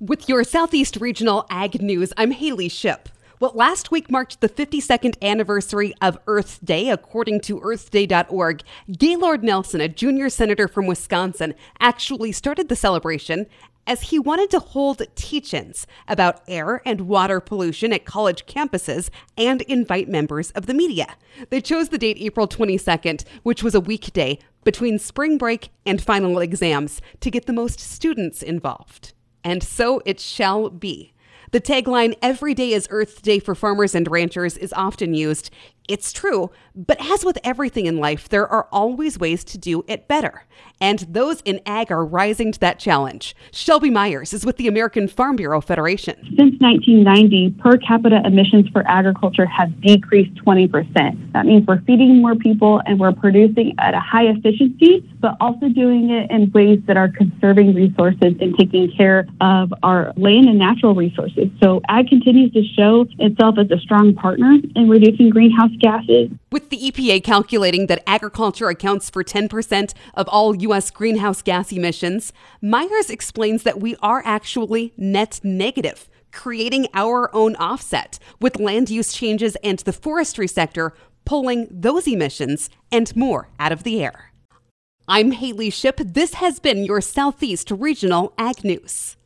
With your Southeast Regional Ag News, I'm Haley Ship. Well, last week marked the 52nd anniversary of Earth Day. According to earthday.org, Gaylord Nelson, a junior senator from Wisconsin, actually started the celebration as he wanted to hold teach-ins about air and water pollution at college campuses and invite members of the media. They chose the date April 22nd, which was a weekday between spring break and final exams, to get the most students involved. And so it shall be. The tagline, "Every day is Earth Day for farmers and ranchers," is often used. It's true, but as with everything in life, there are always ways to do it better. And those in ag are rising to that challenge. Shelby Myers is with the American Farm Bureau Federation. Since 1990, per capita emissions for agriculture have decreased 20%. That means we're feeding more people and we're producing at a high efficiency, but also doing it in ways that are conserving resources and taking care of our land and natural resources. So ag continues to show itself as a strong partner in reducing greenhouse gases. With the EPA calculating that agriculture accounts for 10% of all U.S. greenhouse gas emissions, Myers explains that we are actually net negative, creating our own offset, with land use changes and the forestry sector pulling those emissions and more out of the air. I'm Haley Ship. This has been your Southeast Regional Ag News.